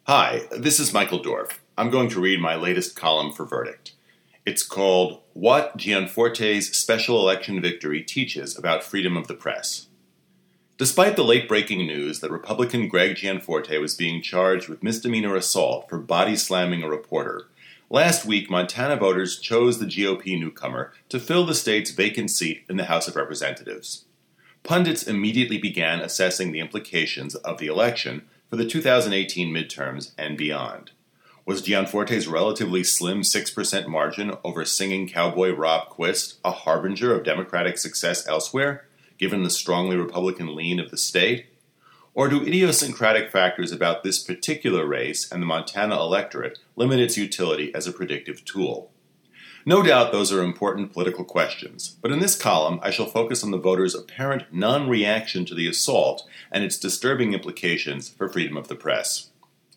Hi, this is Michael Dorf. I'm going to read my latest column for Verdict. It's called What Gianforte's Special Election Victory Teaches About Freedom of the Press. Despite the late-breaking news that Republican Greg Gianforte was being charged with misdemeanor assault for body-slamming a reporter, last week Montana voters chose the GOP newcomer to fill the state's vacant seat in the House of Representatives. Pundits immediately began assessing the implications of the election for the 2018 midterms and beyond. Was Gianforte's relatively slim 6% margin over singing cowboy Rob Quist a harbinger of Democratic success elsewhere, given the strongly Republican lean of the state? Or do idiosyncratic factors about this particular race and the Montana electorate limit its utility as a predictive tool? No doubt those are important political questions, but in this column I shall focus on the voters' apparent non-reaction to the assault and its disturbing implications for freedom of the press.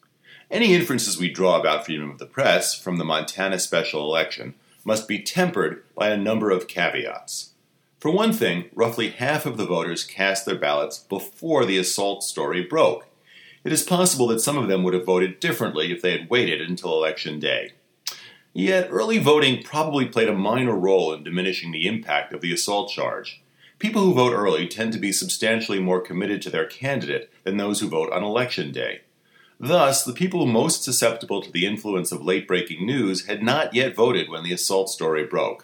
Any inferences we draw about freedom of the press from the Montana special election must be tempered by a number of caveats. For one thing, roughly half of the voters cast their ballots before the assault story broke. It is possible that some of them would have voted differently if they had waited until Election Day. Yet early voting probably played a minor role in diminishing the impact of the assault charge. People who vote early tend to be substantially more committed to their candidate than those who vote on Election Day. Thus, the people most susceptible to the influence of late-breaking news had not yet voted when the assault story broke.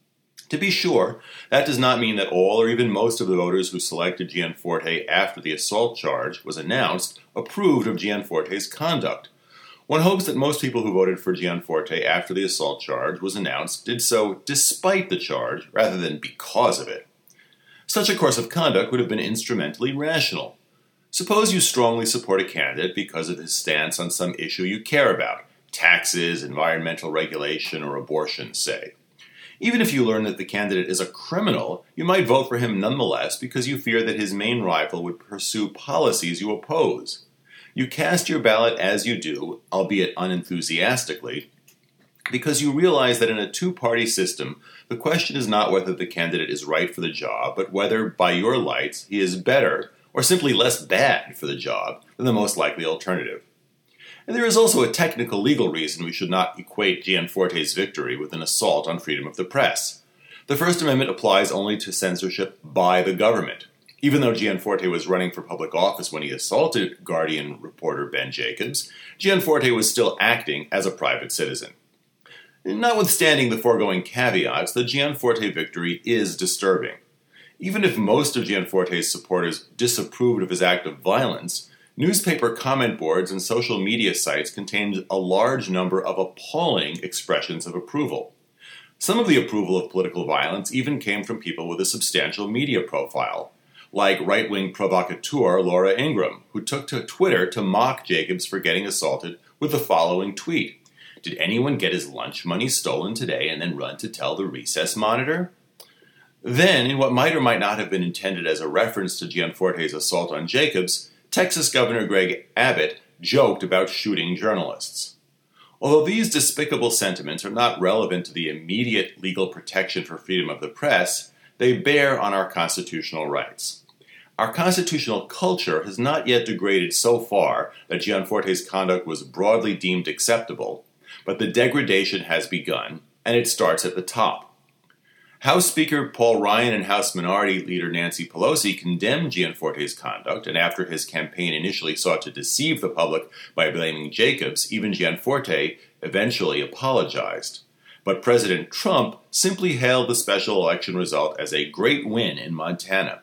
To be sure, that does not mean that all or even most of the voters who selected Gianforte after the assault charge was announced approved of Gianforte's conduct. One hopes that most people who voted for Gianforte after the assault charge was announced did so despite the charge rather than because of it. Such a course of conduct would have been instrumentally rational. Suppose you strongly support a candidate because of his stance on some issue you care about, taxes, environmental regulation, or abortion, say. Even if you learn that the candidate is a criminal, you might vote for him nonetheless because you fear that his main rival would pursue policies you oppose. You cast your ballot as you do, albeit unenthusiastically, because you realize that in a two-party system, the question is not whether the candidate is right for the job, but whether, by your lights, he is better or simply less bad for the job than the most likely alternative. And there is also a technical legal reason we should not equate Gianforte's victory with an assault on freedom of the press. The First Amendment applies only to censorship by the government. Even though Gianforte was running for public office when he assaulted Guardian reporter Ben Jacobs, Gianforte was still acting as a private citizen. Notwithstanding the foregoing caveats, the Gianforte victory is disturbing. Even if most of Gianforte's supporters disapproved of his act of violence, newspaper comment boards and social media sites contained a large number of appalling expressions of approval. Some of the approval of political violence even came from people with a substantial media profile, like right-wing provocateur Laura Ingraham, who took to Twitter to mock Jacobs for getting assaulted with the following tweet: "Did anyone get his lunch money stolen today and then run to tell the recess monitor?" Then, in what might or might not have been intended as a reference to Gianforte's assault on Jacobs, Texas Governor Greg Abbott joked about shooting journalists. Although these despicable sentiments are not relevant to the immediate legal protection for freedom of the press, they bear on our constitutional rights. Our constitutional culture has not yet degraded so far that Gianforte's conduct was broadly deemed acceptable, but the degradation has begun, and it starts at the top. House Speaker Paul Ryan and House Minority Leader Nancy Pelosi condemned Gianforte's conduct, and after his campaign initially sought to deceive the public by blaming Jacobs, even Gianforte eventually apologized. But President Trump simply hailed the special election result as a great win in Montana.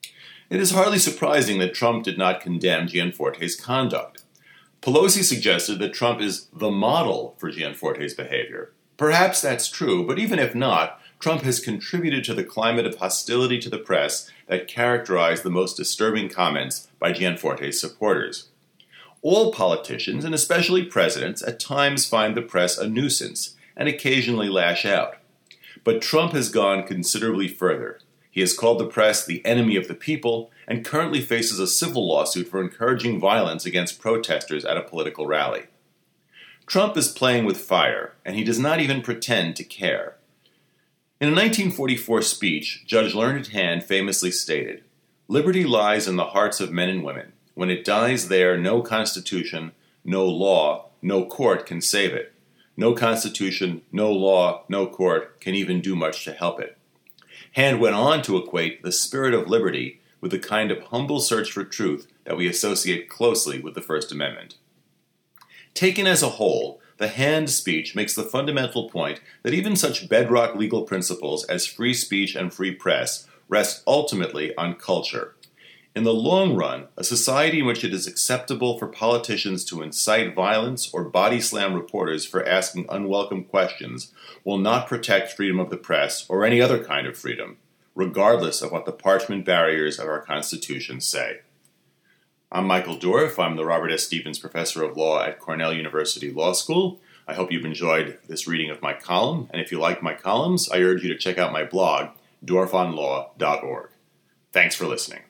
It is hardly surprising that Trump did not condemn Gianforte's conduct. Pelosi suggested that Trump is the model for Gianforte's behavior. Perhaps that's true, but even if not, Trump has contributed to the climate of hostility to the press that characterized the most disturbing comments by Gianforte's supporters. All politicians, and especially presidents, at times find the press a nuisance and occasionally lash out. But Trump has gone considerably further. He has called the press the enemy of the people and currently faces a civil lawsuit for encouraging violence against protesters at a political rally. Trump is playing with fire, and he does not even pretend to care. In a 1944 speech, Judge Learned Hand famously stated, "Liberty lies in the hearts of men and women. When it dies there, no constitution, no law, no court can save it. No constitution, no law, no court can even do much to help it. Hand went on to equate the spirit of liberty with the kind of humble search for truth that we associate closely with the First Amendment. Taken as a whole, the Hand speech makes the fundamental point that even such bedrock legal principles as free speech and free press rest ultimately on culture. In the long run, a society in which it is acceptable for politicians to incite violence or body slam reporters for asking unwelcome questions will not protect freedom of the press or any other kind of freedom, regardless of what the parchment barriers of our Constitution say. I'm Michael Dorf. I'm the Robert S. Stevens Professor of Law at Cornell University Law School. I hope you've enjoyed this reading of my column, and if you like my columns, I urge you to check out my blog, dorfonlaw.org. Thanks for listening.